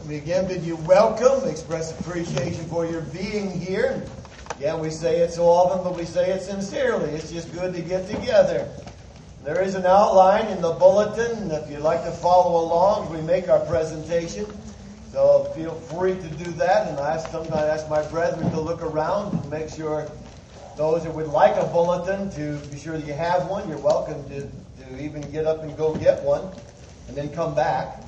We again bid you welcome, express appreciation for your being here. Yeah, we say it so often, but we say it sincerely. It's just good to get together. There is an outline in the bulletin if you'd like to follow along as we make our presentation. So feel free to do that, and I sometimes ask my brethren to look around and make sure those that would like a bulletin to be sure that you have one. You're welcome to even get up and go get one and then come back.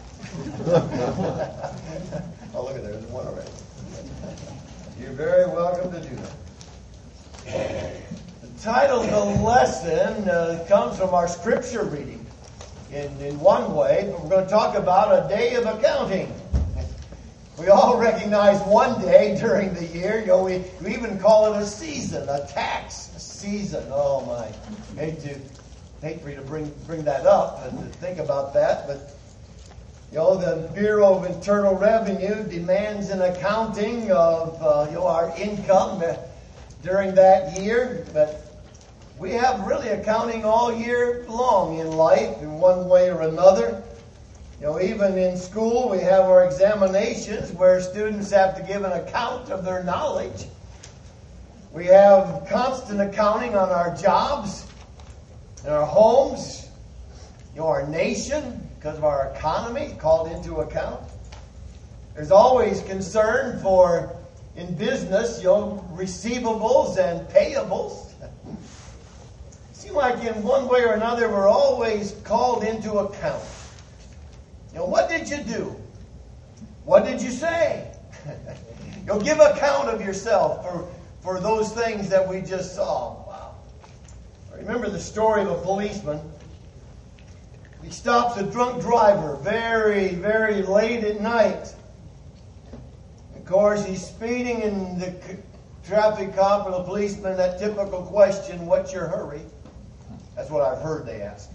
Oh, look at there. There's one already. You're very welcome to do that. The title of the lesson comes from our scripture reading in one way, but we're going to talk about a day of accounting. We all recognize one day during the year. You know, we even call it a season, a tax season. Oh my! Hate for you to bring that up and to think about that, but you know, the Bureau of Internal Revenue demands an accounting of our income during that year, but we have really accounting all year long in life in one way or another. You know, even in school we have our examinations where students have to give an account of their knowledge. We have constant accounting on our jobs, in our homes, you know, our nation, because of our economy called into account. There's always concern for, in business, you know, receivables and payables. It seems like in one way or another we're always called into account. You know, what did you do? What did you say? You'll give account of yourself for those things that we just saw. Wow. I remember the story of a policeman. He stops a drunk driver very, very late at night. Of course, he's speeding, and the traffic cop or the policeman, that typical question, "What's your hurry?" That's what I've heard they ask.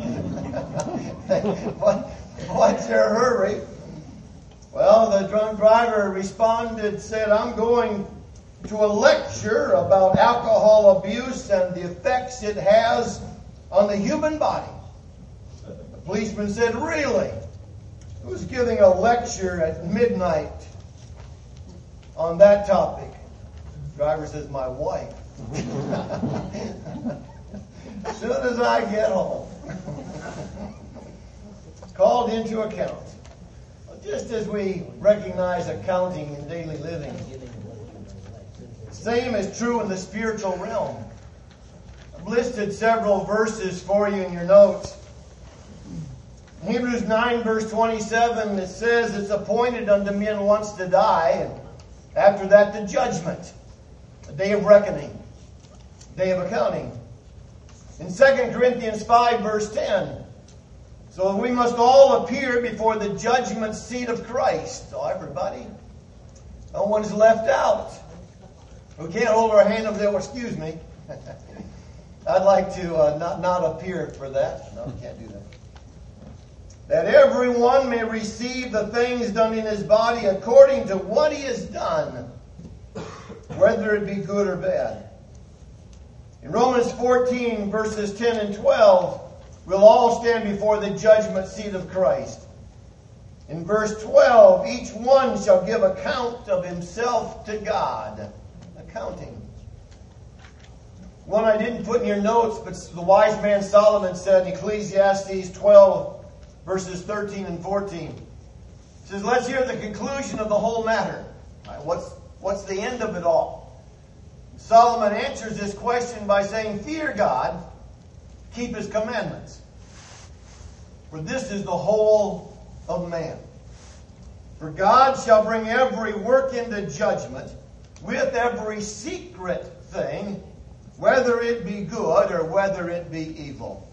What's your hurry? Well, the drunk driver responded, said, "I'm going to a lecture about alcohol abuse and the effects it has on the human body." The policeman said, "Really? Who's giving a lecture at midnight on that topic?" The driver says, "My wife." As soon as I get home. Called into account. Just as we recognize accounting in daily living, the same is true in the spiritual realm. I've listed several verses for you in your notes. In Hebrews 9 verse 27, it says it's appointed unto men once to die, and after that the judgment, the day of reckoning, day of accounting. In 2 Corinthians 5 verse 10, so we must all appear before the judgment seat of Christ. Oh, everybody. No one's left out. We can't hold our hand up there. Well, excuse me. I'd like to not appear for that. No, we can't do that. That everyone may receive the things done in his body according to what he has done, whether it be good or bad. In Romans 14, verses 10 and 12, we'll all stand before the judgment seat of Christ. In verse 12, each one shall give account of himself to God. Accounting. One I didn't put in your notes, but the wise man Solomon said in Ecclesiastes 12, verses 13 and 14. He says, let's hear the conclusion of the whole matter. Right, what's the end of it all? Solomon answers this question by saying, fear God, keep his commandments. For this is the whole of man. For God shall bring every work into judgment with every secret thing, whether it be good or whether it be evil.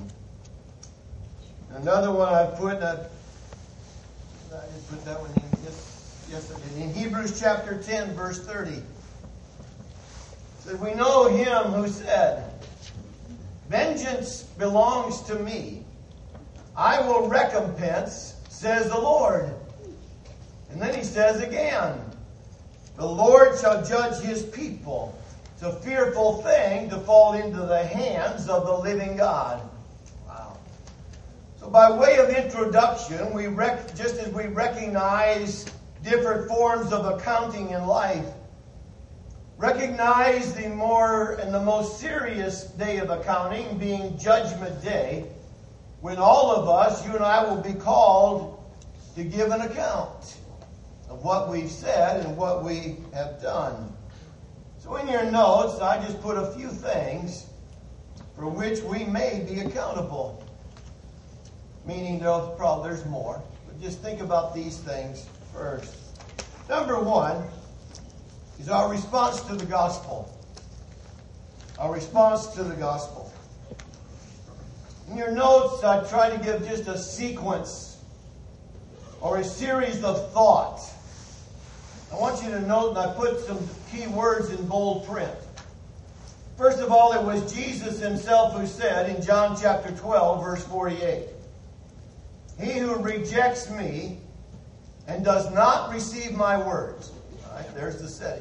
Another one I put, I didn't put that one in. Yes, I did. In Hebrews chapter 10, verse 30. It said, we know him who said, vengeance belongs to me. I will recompense, says the Lord. And then he says again, the Lord shall judge his people. It's a fearful thing to fall into the hands of the living God. Wow. So by way of introduction, just as we recognize different forms of accounting in life, recognize the most serious day of accounting being Judgment Day, when all of us, you and I, will be called to give an account of what we've said and what we have done. So in your notes, I just put a few things for which we may be accountable. Meaning there's more. But just think about these things first. Number one is our response to the gospel. Our response to the gospel. In your notes, I try to give just a sequence or a series of thoughts. I want you to note, and I put some key words in bold print. First of all, it was Jesus himself who said in John chapter 12, verse 48, "He who rejects me and does not receive my words." All right, there's the setting.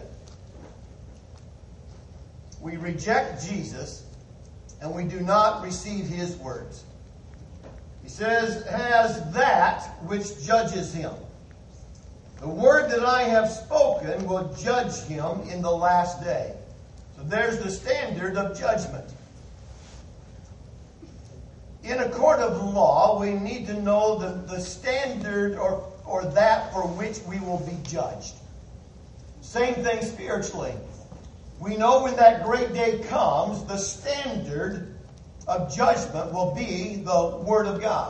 We reject Jesus and we do not receive his words. He says, "has that which judges him. The word that I have spoken will judge him in the last day." So there's the standard of judgment. In a court of law, we need to know the standard or that for which we will be judged. Same thing spiritually. We know when that great day comes, the standard of judgment will be the Word of God.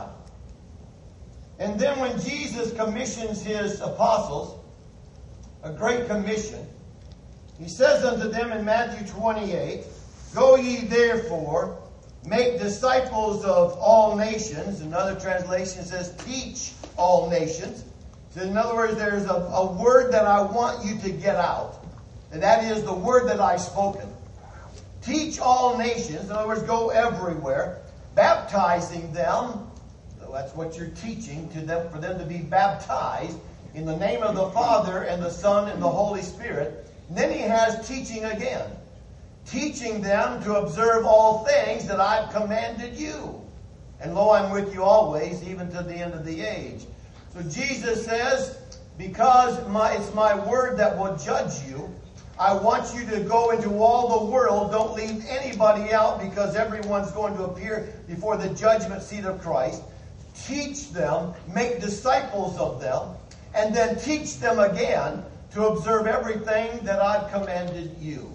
And then when Jesus commissions his apostles, a great commission, he says unto them in Matthew 28, "Go ye therefore, make disciples of all nations." Another translation says, "teach all nations." So in other words, there's a word that I want you to get out. And that is the word that I've spoken. Teach all nations. In other words, go everywhere, baptizing them. That's what you're teaching to them, for them to be baptized in the name of the Father and the Son and the Holy Spirit. And then he has teaching again. Teaching them to observe all things that I've commanded you. And lo, I'm with you always, even to the end of the age. So Jesus says, because it's my word that will judge you, I want you to go into all the world. Don't leave anybody out, because everyone's going to appear before the judgment seat of Christ. Teach them, make disciples of them, and then teach them again to observe everything that I've commanded you.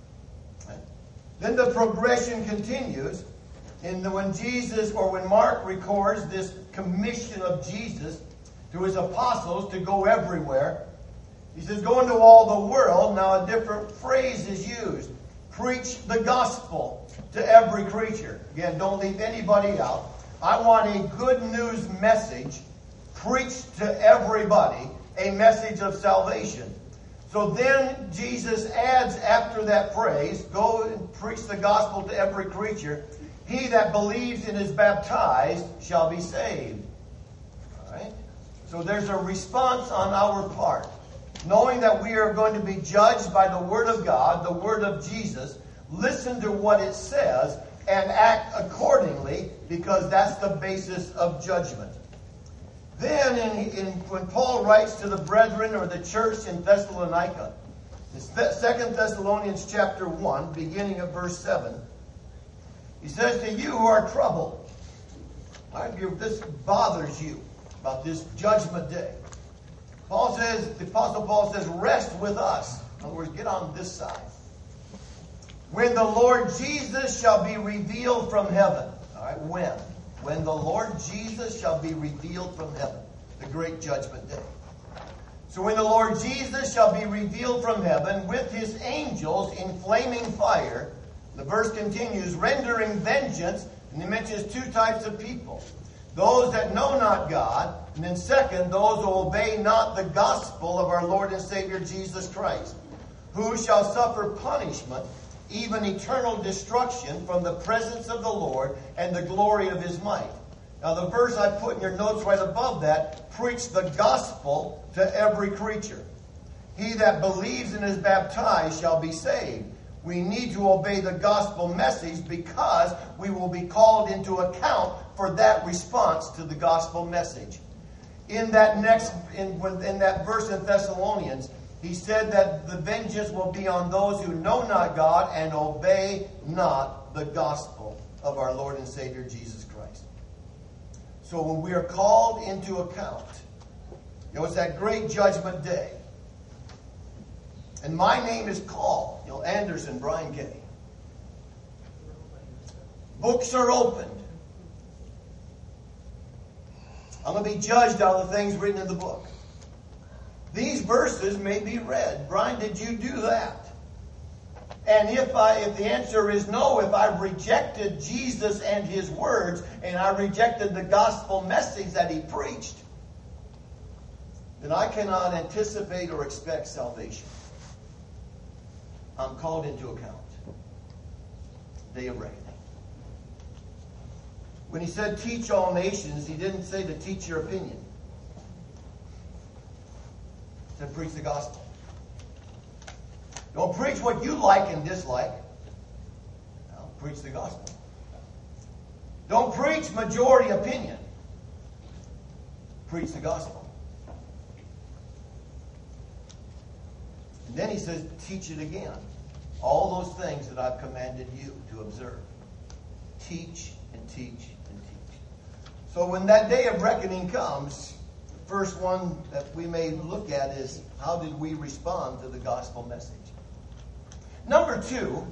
Then the progression continues when Mark records this commission of Jesus to his apostles to go everywhere. He says, "Go into all the world." Now a different phrase is used. Preach the gospel to every creature. Again, don't leave anybody out. I want a good news message preached to everybody, a message of salvation. So then Jesus adds after that phrase, "Go and preach the gospel to every creature. He that believes and is baptized shall be saved." All right? So there's a response on our part. Knowing that we are going to be judged by the Word of God, the Word of Jesus, listen to what it says and act accordingly, because that's the basis of judgment. Then when Paul writes to the brethren or the church in Thessalonica, 2 Thessalonians chapter 1, beginning of verse 7, he says, "To you who are troubled," if this bothers you about this judgment day, the Apostle Paul says, "Rest with us." In other words, get on this side. "When the Lord Jesus shall be revealed from heaven." All right, when? When the Lord Jesus shall be revealed from heaven. The great judgment day. "So when the Lord Jesus shall be revealed from heaven with his angels in flaming fire," the verse continues, "rendering vengeance," and he mentions two types of people. Those that know not God, and then second, those who obey not the gospel of our Lord and Savior Jesus Christ, who shall suffer punishment, even eternal destruction, from the presence of the Lord and the glory of his might. Now the verse I put in your notes right above that, preach the gospel to every creature. He that believes and is baptized shall be saved. We need to obey the gospel message because we will be called into account for that response to the gospel message. In that verse in Thessalonians, he said that the vengeance will be on those who know not God and obey not the gospel of our Lord and Savior Jesus Christ. So when we are called into account, it's that great judgment day. And my name is called, Anderson, Brian Kay. Books are opened. I'm going to be judged on the things written in the book. These verses may be read. Brian, did you do that? And if the answer is no, if I rejected Jesus and his words, and I rejected the gospel message that he preached, then I cannot anticipate or expect salvation. I'm called into account. Day of reckoning. When he said teach all nations, he didn't say to teach your opinion. He said preach the gospel. Don't preach what you like and dislike. No, preach the gospel. Don't preach majority opinion. Preach the gospel. And then he says, teach it again. All those things that I've commanded you to observe. Teach and teach and teach. So when that day of reckoning comes, the first one that we may look at is, how did we respond to the gospel message? Number 2,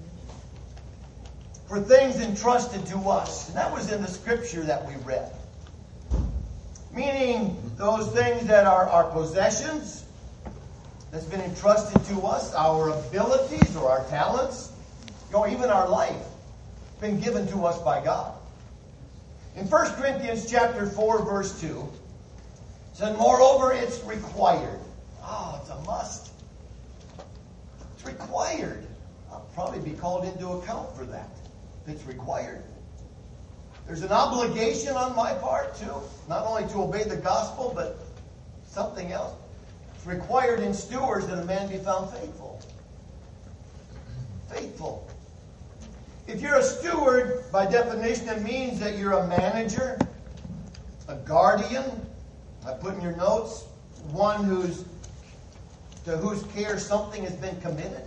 for things entrusted to us. And that was in the scripture that we read. Meaning those things that are our possessions, that's been entrusted to us, our abilities or our talents, even our life, been given to us by God. In 1 Corinthians chapter 4, verse 2, it says, moreover, it's required. It's a must. It's required. I'll probably be called into account for that. If it's required. There's an obligation on my part, too. Not only to obey the gospel, but something else. It's required in stewards that a man be found faithful. Faithful. If you're a steward, by definition, it means that you're a manager, a guardian. I put in your notes, one to whose care something has been committed.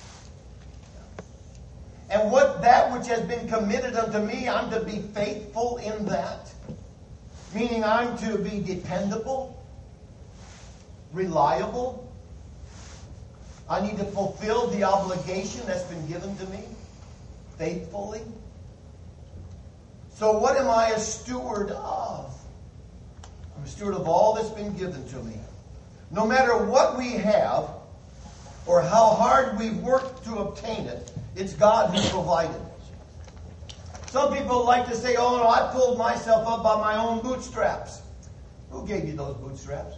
And that which has been committed unto me, I'm to be faithful in that. Meaning I'm to be dependable, reliable. I need to fulfill the obligation that's been given to me faithfully. So what am I a steward of? I'm a steward of all that's been given to me. No matter what we have or how hard we've worked to obtain it, it's God who provided. Some people like to say, oh no, I pulled myself up by my own bootstraps. Who gave you those bootstraps?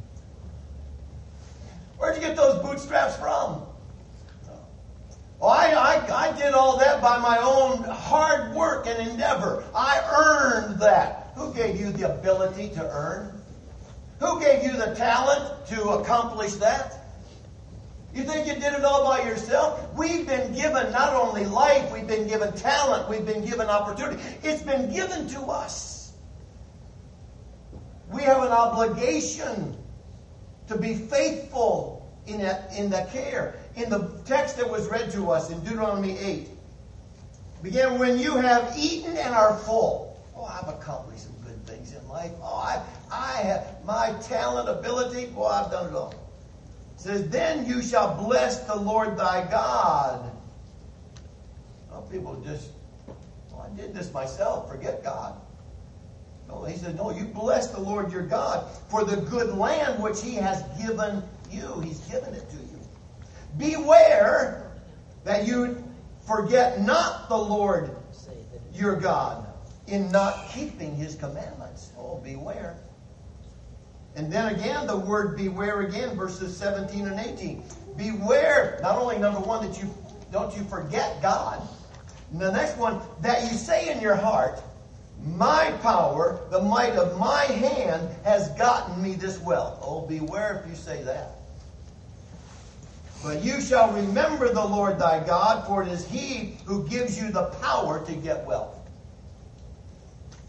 Where'd you get those bootstraps from? Oh, I did all that by my own hard work and endeavor. I earned that. Who gave you the ability to earn? Who gave you the talent to accomplish that? You think you did it all by yourself? We've been given not only life, we've been given talent, we've been given opportunity. It's been given to us. We have an obligation to be faithful in the care. In the text that was read to us in Deuteronomy 8, began, when you have eaten and are full. Oh, I've accomplished some good things in life. Oh, I have my talent, ability. Boy, I've done it all. It says, then you shall bless the Lord thy God. Oh, people just, I did this myself. Forget God. No, he says, no, you bless the Lord your God for the good land which he has given you. He's given it to you. Beware that you forget not the Lord your God in not keeping his commandments. Oh, beware. And then again, the word beware again, verses 17 and 18. Beware, not only number one, that you don't forget God. And the next one, that you say in your heart, my power, the might of my hand has gotten me this wealth. Oh, beware if you say that. But you shall remember the Lord thy God, for it is he who gives you the power to get wealth.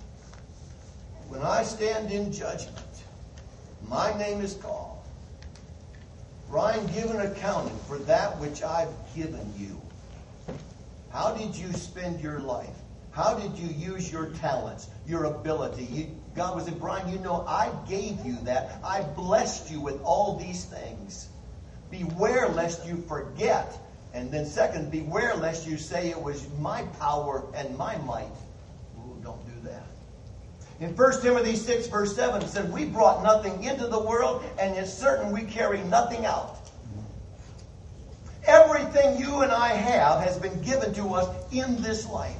when I stand in judgment, my name is called, for I am given accounting for that which I've given you. How did you spend your life? How did you use your talents, your ability? God was saying, Brian, you know, I gave you that. I blessed you with all these things. Beware lest you forget. And then second, beware lest you say it was my power and my might. Ooh, don't do that. In 1 Timothy 6, verse 7, it said, we brought nothing into the world, and it's certain we carry nothing out. Everything you and I have has been given to us in this life.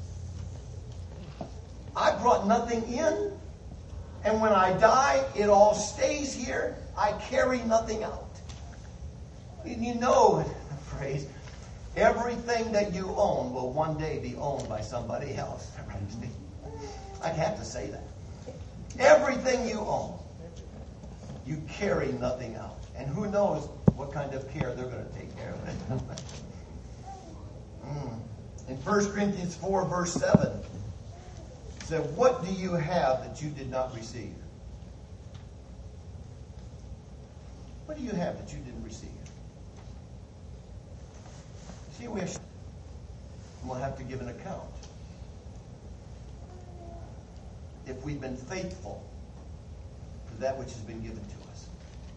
I brought nothing in, and when I die, it all stays here. I carry nothing out. And you know the phrase, everything that you own will one day be owned by somebody else. I have to say that. Everything you own, you carry nothing out. And who knows what kind of care they're going to take care of it. In 1 Corinthians 4, verse 7, it said, what do you have that you did not receive? What do you have that you didn't receive? See, we'll have to give an account. If we've been faithful to that which has been given to us.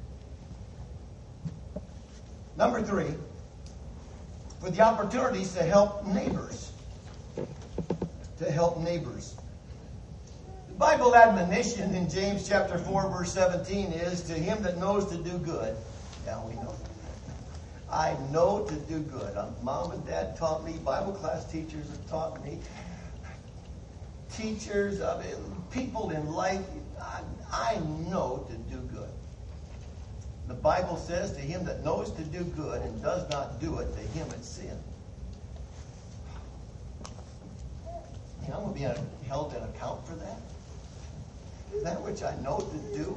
Number 3, for the opportunities to help neighbors. To help neighbors. The Bible admonition in James chapter 4, verse 17 is, to him that knows to do good. Yeah, we know. I know to do good. Mom and Dad taught me. Bible class teachers have taught me. Teachers, people in life, I know to do good. The Bible says, to him that knows to do good and does not do it, to him it's sin. I'm going to be held in account for that. That which I know to do.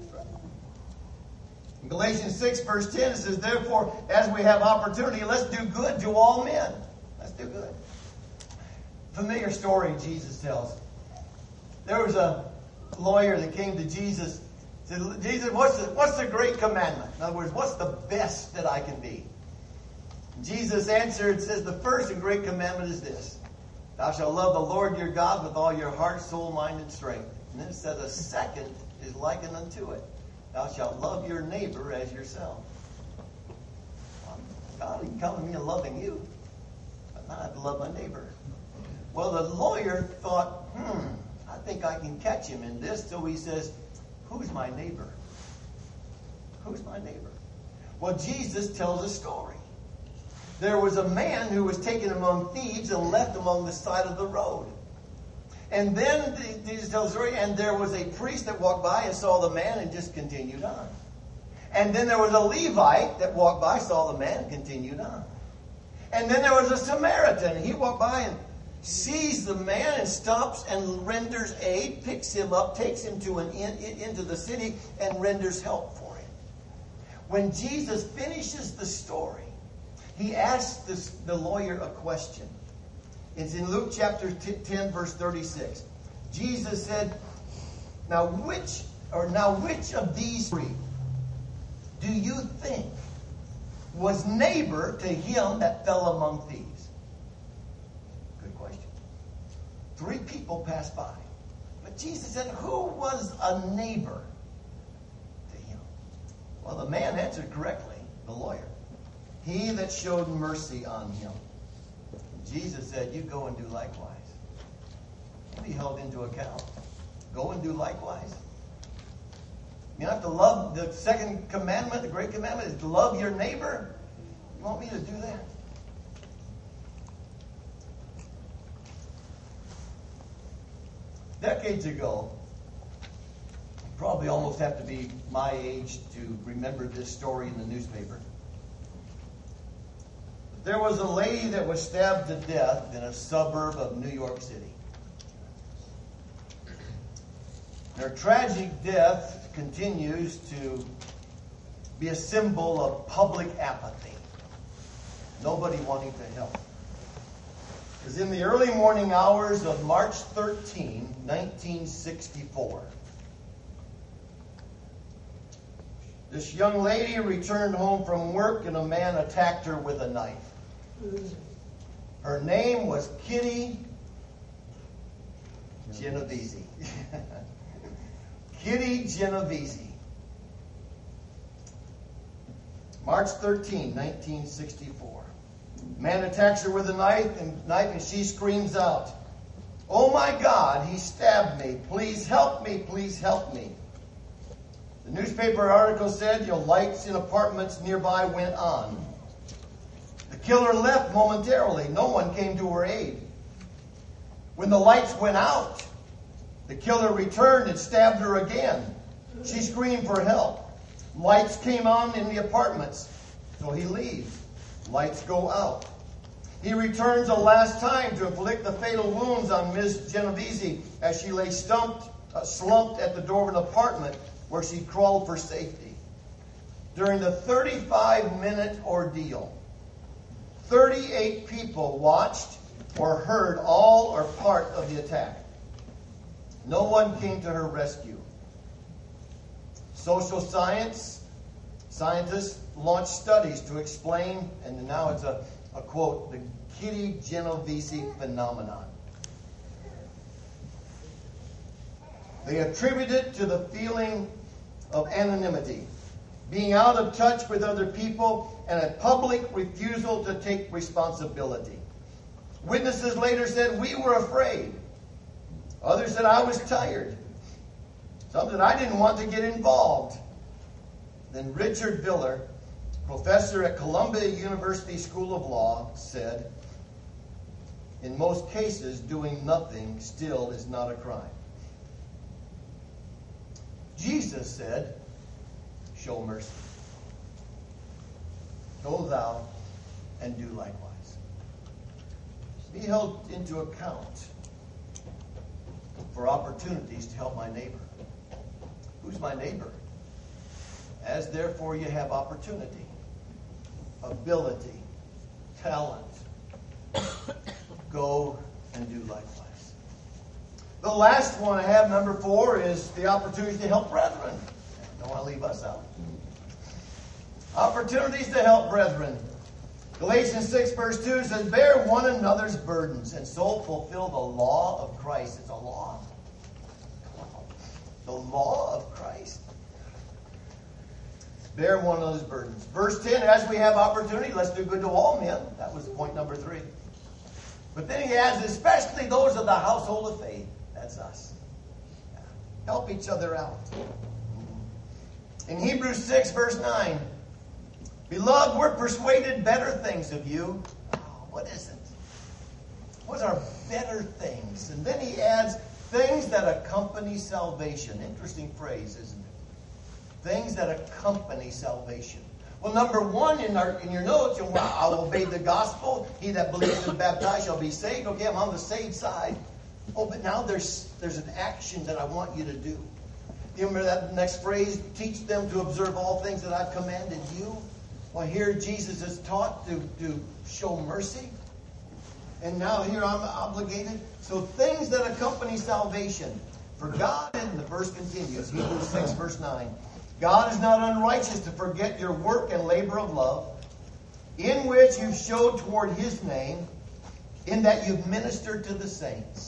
In Galatians 6, verse 10, it says, therefore, as we have opportunity, let's do good to all men. Let's do good. Familiar story Jesus tells. There was a lawyer that came to Jesus. Said, Jesus, what's the great commandment? In other words, what's the best that I can be? Jesus answered, says, the first and great commandment is this. Thou shalt love the Lord your God with all your heart, soul, mind, and strength. And then it says, a second is likened unto it. Thou shalt love your neighbor as yourself. God, you can come to me in loving you, but not have to love my neighbor. Well, the lawyer thought, I think I can catch him in this. So he says, who's my neighbor? Who's my neighbor? Well, Jesus tells a story. There was a man who was taken among thieves and left along the side of the road. And then Jesus tells the story, and there was a priest that walked by and saw the man and just continued on. And then there was a Levite that walked by, saw the man, and continued on. And then there was a Samaritan. He walked by and sees the man and stops and renders aid, picks him up, takes him to into the city, and renders help for him. When Jesus finishes the story, he asks the lawyer a question. It's in Luke chapter 10, verse 36. Jesus said, Now which of these three do you think was neighbor to him that fell among thieves? Good question. 3 people passed by. But Jesus said, who was a neighbor to him? Well, the man answered correctly, the lawyer. He that showed mercy on him. Jesus said, you go and do likewise. Don't be held into account. Go and do likewise. You have to love the second commandment, the great commandment is to love your neighbor. You want me to do that? Decades ago, you probably almost have to be my age to remember this story in the newspaper. There was a lady that was stabbed to death in a suburb of New York City. Her tragic death continues to be a symbol of public apathy. Nobody wanting to help. is in the early morning hours of March 13, 1964. This young lady returned home from work and a man attacked her with a knife. Her name was Kitty Genovese. Kitty Genovese. March 13, 1964. Man attacks her with a knife and she screams out, "Oh my God, he stabbed me. Please help me, please help me." The newspaper article said, lights in apartments nearby went on. The killer left momentarily. No one came to her aid. When the lights went out, the killer returned and stabbed her again. She screamed for help. Lights came on in the apartments, so he leaves. Lights go out. He returns a last time to inflict the fatal wounds on Ms. Genovese as she lay slumped at the door of an apartment where she crawled for safety. During the 35-minute ordeal, 38 people watched or heard all or part of the attack. No one came to her rescue. Social scientists launched studies to explain, and now it's a quote, the Kitty Genovese phenomenon. They attribute it to the feeling of anonymity, being out of touch with other people, and a public refusal to take responsibility. Witnesses later said, "We were afraid." Others said, "I was tired." Some said, "I didn't want to get involved." Then Richard Biller, professor at Columbia University School of Law, said, "In most cases, doing nothing still is not a crime." Jesus said, "Show mercy. Go thou and do likewise." Be held into account for opportunities to help my neighbor. Who's my neighbor? As therefore you have opportunity, ability, talent, go and do likewise. The last one I have, number 4, is the opportunity to help brethren. Don't want to leave us out. Opportunities to help brethren. Galatians 6 verse 2 says, "Bear one another's burdens and so fulfill the law of Christ." It's a law. The law of Christ. Bear one another's burdens. Verse 10, as we have opportunity, let's do good to all men. That was point number 3. But then he adds, especially those of the household of faith. That's us. Help each other out. In Hebrews 6 verse 9, "Beloved, we're persuaded better things of you." Oh, what is it? What are better things? And then he adds, things that accompany salvation. Interesting phrase, isn't it? Things that accompany salvation. Well, number 1 in your notes, I'll obey the gospel. He that believes and is baptized shall be saved. Okay, I'm on the saved side. Oh, but now there's an action that I want you to do. You remember that next phrase? Teach them to observe all things that I've commanded you. Well, here Jesus is taught to show mercy. And now here I'm obligated. So things that accompany salvation. For God, and the verse continues, Hebrews 6 verse 9. "God is not unrighteous to forget your work and labor of love, in which you showed toward his name, in that you've ministered to the saints."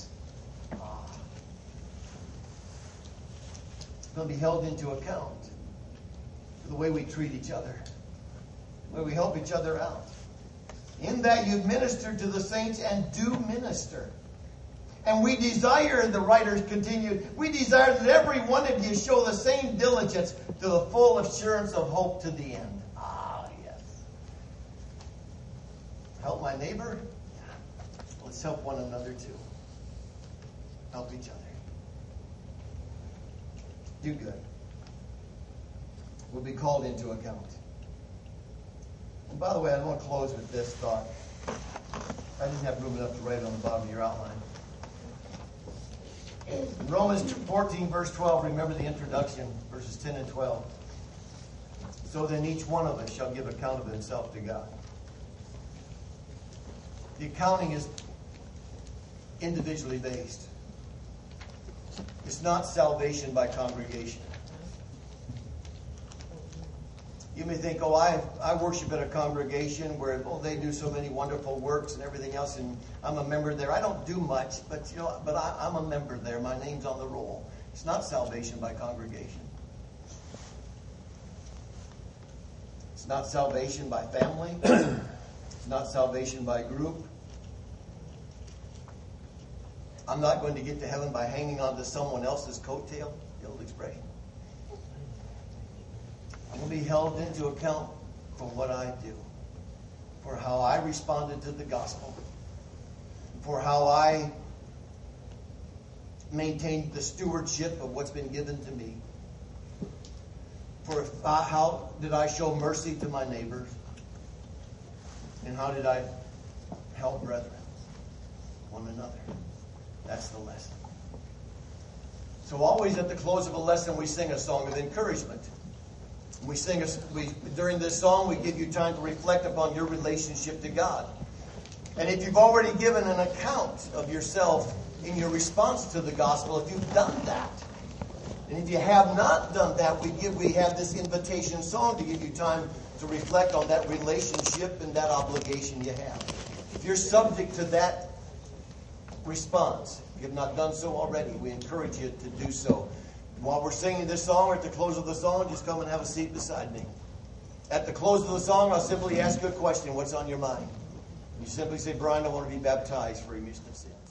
It's going to be held into account for the way we treat each other, the way we help each other out. "In that you've ministered to the saints and do minister. And we desire," the writer continued, "we desire that every one of you show the same diligence to the full assurance of hope to the end." Ah, yes. Help my neighbor? Let's help one another too. Help each other. Do good. We'll be called into account. And by the way, I want to close with this thought. I didn't have room enough to write it on the bottom of your outline. In Romans 14, verse 12, remember the introduction, verses 10 and 12. "So then each one of us shall give account of himself to God." The accounting is individually based. It's not salvation by congregation. You may think, oh, I worship at a congregation where they do so many wonderful works and everything else, and I'm a member there. I don't do much, but I'm a member there. My name's on the roll. It's not salvation by congregation. It's not salvation by family. It's not salvation by group. I'm not going to get to heaven by hanging on to someone else's coattail, the old expression. I'm going to be held into account for what I do, for how I responded to the gospel, for how I maintained the stewardship of what's been given to me, for how did I show mercy to my neighbors, and how did I help brethren, one another. That's the lesson. So always at the close of a lesson, we sing a song of encouragement. During this song, we give you time to reflect upon your relationship to God. And if you've already given an account of yourself in your response to the gospel, if you've done that, and if you have not done that, we have this invitation song to give you time to reflect on that relationship and that obligation you have. If you're subject to that response, if you have not done so already, we encourage you to do so. While we're singing this song, or at the close of the song, just come and have a seat beside me. At the close of the song, I'll simply ask you a question. What's on your mind? You simply say, Brian, I want to be baptized for remission of sin.